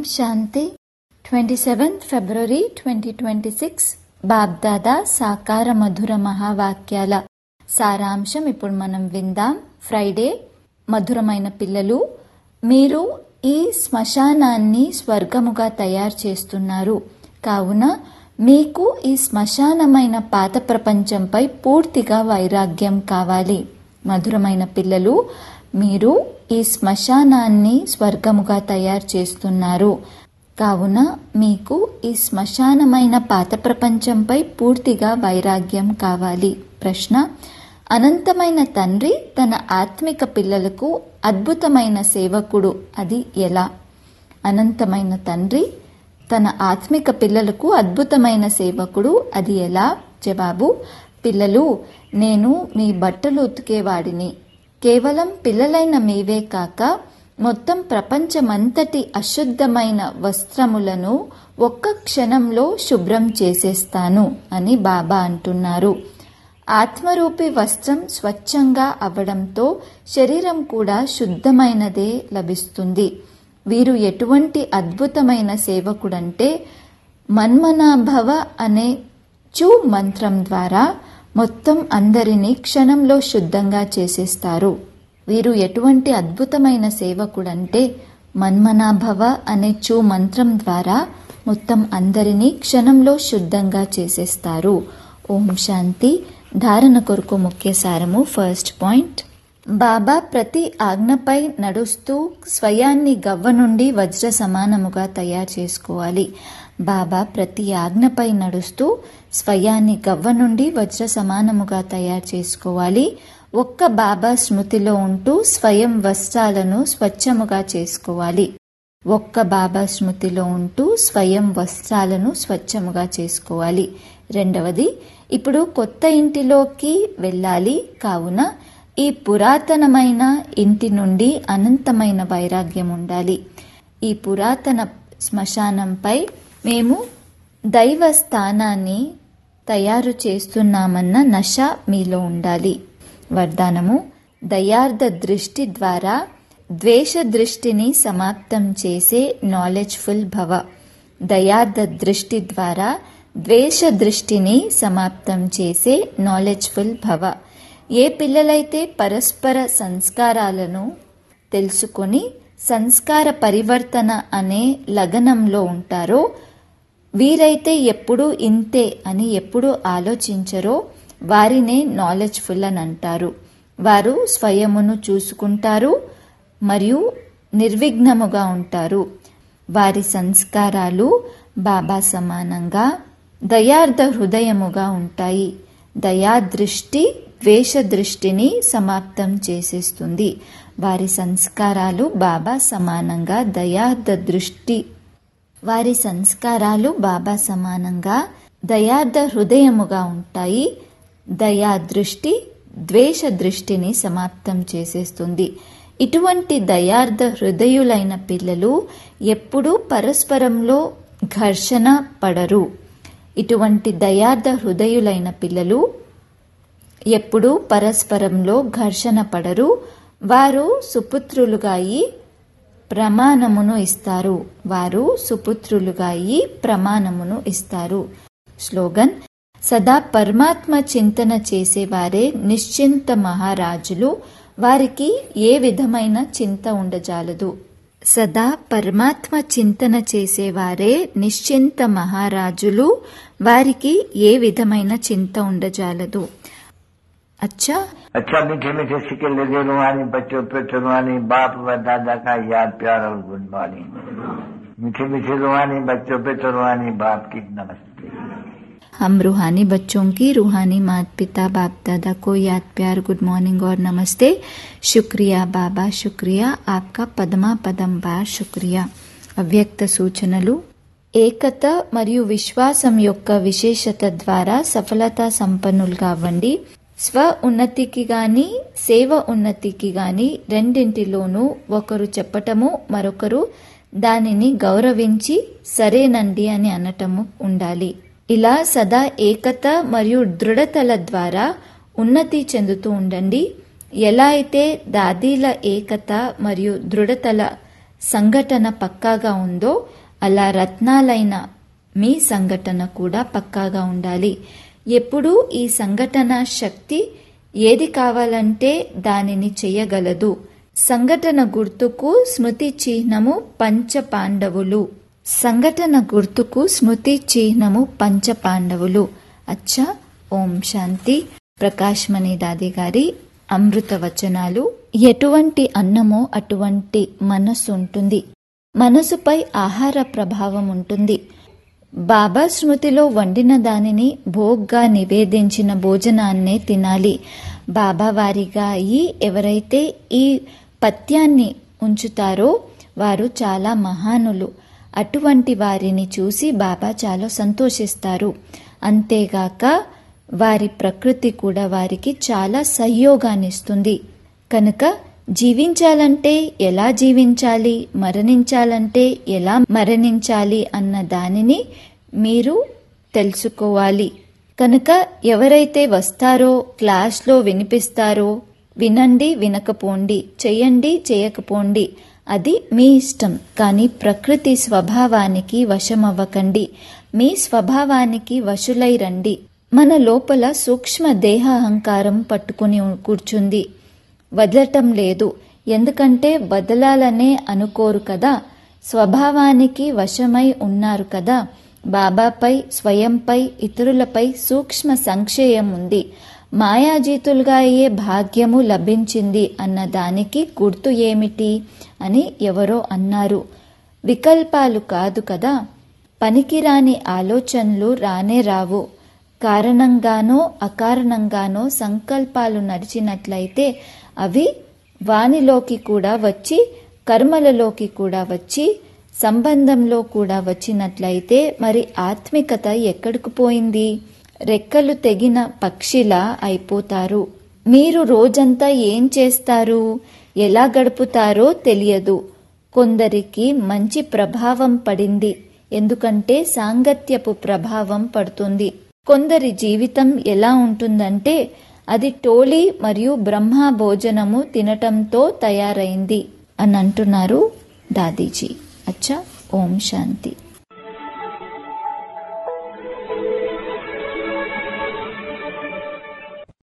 శాంతి 27th February 2026 BapDada సాకార మధుర మహావాక్యాల సారాంశం ఇప్పుడు మనం విందాం. ఫ్రైడే. మధురమైన పిల్లలు, మీరు ఈ శ్మశానాన్ని స్వర్గముగా తయారు చేస్తున్నారు. కావున మీకు ఈ శ్మశానమైన పాత ప్రపంచంపై పూర్తిగా వైరాగ్యం కావాలి. మధురమైన పిల్లలు, మీరు ఈ శ్మశానాన్ని స్వర్గముగా తయారు చేస్తున్నారు. కావున మీకు ఈ శ్మశానమైన పాత ప్రపంచంపై పూర్తిగా వైరాగ్యం కావాలి. ప్రశ్న: అనంతమైన తండ్రి తన ఆత్మిక పిల్లలకు అద్భుతమైన సేవకుడు, అది ఎలా? అనంతమైన తండ్రి తన ఆత్మిక పిల్లలకు అద్భుతమైన సేవకుడు, అది ఎలా? జవాబు: పిల్లలు, నేను మీ బట్టలు ఉతికేవాడిని. కేవలం పిల్లలైన మీవే కాక మొత్తం ప్రపంచమంతటి అశుద్ధమైన వస్త్రములను ఒక్క క్షణంలో శుభ్రం చేసేస్తాను అని బాబా అంటున్నారు. ఆత్మరూపి వస్త్రం స్వచ్ఛంగా అవ్వడంతో శరీరం కూడా శుద్ధమైనదే లభిస్తుంది. వీరు ఎటువంటి అద్భుతమైన సేవకుడంటే, మన్మనాభవ అనే చూ మంత్రం ద్వారా మొత్తం అందరినీ క్షణంలో శుద్ధంగా చేసేస్తారు. వీరు ఎటువంటి అద్భుతమైన సేవకుడంటే, మన్మనాభవ అనే చూ మంత్రం ద్వారా మొత్తం అందరినీ క్షణంలో శుద్ధంగా చేసేస్తారు. ఓం శాంతి. ధారణ కొరకు ముఖ్య సారము. ఫస్ట్ పాయింట్: బాబా ప్రతి ఆజ్ఞపై నడుస్తూ స్వయాన్ని గవ్వ నుండి వజ్ర సమానముగా తయారు చేసుకోవాలి. బాబా ప్రతి ఆజ్ఞపై నడుస్తూ స్వయాన్ని గవ్వ నుండి వజ్ర సమానముగా తయారు చేసుకోవాలి. ఒక్క బాబా స్మృతిలో ఉంటూ స్వయం వస్త్రాలను స్వచ్ఛముగా చేసుకోవాలి. ఒక్క బాబా స్మృతిలో ఉంటూ స్వయం వస్త్రాలను స్వచ్ఛముగా చేసుకోవాలి. రెండవది, ఇప్పుడు కొత్త ఇంటిలోకి వెళ్ళాలి. కావున ఈ పురాతనమైన ఇంటి నుండి అనంతమైన వైరాగ్యం ఉండాలి. ఈ పురాతన శ్మశానంపై మేము దైవ స్థానాన్ని తయారు చేస్తున్నామన్న నష మీలో ఉండాలి. వరదానము: దయార్థ దృష్టి ద్వారా ద్వేష దృష్టిని సమాప్తం చేసే నాలెడ్జ్ఫుల్ భవ. దయార్థ దృష్టి ద్వారా ద్వేష దృష్టిని సమాప్తం చేసే నాలెడ్జ్ఫుల్ భవ. ఏ పిల్లలైతే పరస్పర సంస్కారాలను తెలుసుకొని సంస్కార పరివర్తన అనే లగనంలో ఉంటారో, వీరైతే ఎప్పుడూ ఇంతే అని ఎప్పుడూ ఆలోచించరో, వారినే నాలెడ్జ్ఫుల్ అని అంటారు. వారు స్వయమును చూసుకుంటారు మరియు నిర్విఘ్నముగా ఉంటారు. వారి సంస్కారాలు బాబా సమానంగా దయార్థ హృదయముగా ఉంటాయి. దయాదృష్టి ద్వేష దృష్టిని సమాప్తం చేసేస్తుంది. వారి సంస్కారాలు బాబా సమానంగా దయార్థ దృష్టి, వారి సంస్కారాలు బాబా సమానంగా దయార్థ హృదయముగా ఉంటాయి. దయాదృష్టి ద్వేష దృష్టిని సమాప్తం చేసేస్తుంది. ఇటువంటి దయార్థ హృదయులైన పిల్లలు ఎప్పుడూ పరస్పరంలో ఘర్షణ పడరు. ఇటువంటి దయార్థ హృదయులైన పిల్లలు ఎప్పుడూ పరస్పరంలో ఘర్షణ పడరు. వారు సుపుత్రులుగా అయి ప్రమాణమును ఇస్తారు. వారు సుపుత్రులుగా అయి ప్రమాణమును ఇస్తారు. స్లోగన్: సదా పరమాత్మ చింతన చేసేవారే నిశ్చింత మహారాజులు. వారికి ఏ విధమైన చింత ఉండజాలదు. సదా పరమాత్మ చింతన చేసేవారే నిశ్చింత మహారాజులు. వారికి ఏ విధమైన చింత ఉండజాలదు. अच्छा मीठे मीठे सिक्के लगे रूहानी बच्चों पे चुनवानी बाप व दादा का याद प्यार और गुड मॉर्निंग. मीठे मीठे रूहानी बच्चों पे चुनवानी बाप की नमस्ते. हम रूहानी बच्चों की रूहानी माता पिता बाप दादा को याद प्यार गुड मॉर्निंग और नमस्ते. शुक्रिया बाबा, शुक्रिया. आपका पदमा पदम बार शुक्रिया. అవ్యక్త సూచనలు: ఏకత మరియు విశ్వాసం యొక్క విశేషత ద్వారా సఫలతా సంపన్నులుగా అవ్వండి. స్వ ఉన్నతికి గాని సేవ ఉన్నతికి గాని రెండింటిలోనూ ఒకరు చెప్పటము, మరొకరు దానిని గౌరవించి సరేనండి అని అనటము ఉండాలి. ఇలా సదా ఏకత మరియు దృఢతల ద్వారా ఉన్నతి చెందుతూ ఉండండి. ఎలా అయితే దాదీల ఏకత మరియు దృఢతల సంఘటన పక్కాగా ఉందో అలా రత్నాలైన మీ సంఘటన కూడా పక్కాగా ఉండాలి. ఎప్పుడూ ఈ సంఘటన శక్తి ఏది కావాలంటే దానిని చెయ్యగలదు. సంఘటన గుర్తుకు స్మృతి చిహ్నము పంచపాండవులు. సంఘటన గుర్తుకు స్మృతి చిహ్నము పంచపాండవులు. అచ్చా, ఓం శాంతి. ప్రకాశ్మణి దాది గారి అమృత వచనాలు. ఎటువంటి అన్నమో అటువంటి మనస్సు ఉంటుంది. మనసుపై ఆహార ప్రభావం ఉంటుంది. బాబా స్మృతిలో వండిన దానిని భోగ్గా నివేదించిన భోజనాన్నే తినాలి. బాబా వారిగా అయి ఎవరైతే ఈ పథ్యాన్ని ఉంచుతారో వారు చాలా మహానులు. అటువంటి వారిని చూసి బాబా చాలా సంతోషిస్తారు. అంతేగాక వారి ప్రకృతి కూడా వారికి చాలా సహయోగాన్నిస్తుంది. కనుక జీవించాలంటే ఎలా జీవించాలి, మరణించాలంటే ఎలా మరణించాలి అన్న దానిని మీరు తెలుసుకోవాలి. కనుక ఎవరైతే వస్తారో క్లాస్లో వినిపిస్తారో వినండి, వినకపోండి, చెయ్యండి, చేయకపోండి, అది మీ ఇష్టం. కానీ ప్రకృతి స్వభావానికి వశమవ్వకండి. మీ స్వభావానికి వశులై రండి. మన లోపల సూక్ష్మ దేహ అహంకారం పట్టుకుని కూర్చుంది, వదలటం లేదు. ఎందుకంటే వదలాలనే అనుకోరు కదా, స్వభావానికి వశమై ఉన్నారు కదా. బాబాపై, స్వయంపై, ఇతరులపై సూక్ష్మ సంశయం ఉంది. మాయాజీతులుగా అయ్యే భాగ్యము లభించింది అన్న దానికి గుర్తు ఏమిటి అని ఎవరో అన్నారు. వికల్పాలు కాదు కదా. పనికిరాని ఆలోచనలు రానే రావు. కారణంగానో అకారణంగానో సంకల్పాలు నడిచినట్లయితే అవి వానిలోకి కూడా వచ్చి, కర్మలలోకి కూడా వచ్చి, సంబంధంలో కూడా వచ్చినట్లయితే మరి ఆత్మికత ఎక్కడికి పోయింది? రెక్కలు తెగిన పక్షిలా అయిపోతారు. మీరు రోజంతా ఏం చేస్తారు, ఎలా గడుపుతారో తెలియదు. కొందరికి మంచి ప్రభావం పడింది, ఎందుకంటే సాంగత్యపు ప్రభావం పడుతుంది. కొందరి జీవితం ఎలా ఉంటుందంటే అది టోలీ మరియు బ్రహ్మ భోజనము తినటంతో తయారైంది అని అంటున్నారు దాదీజీ. అచ్చా, ఓం శాంతి.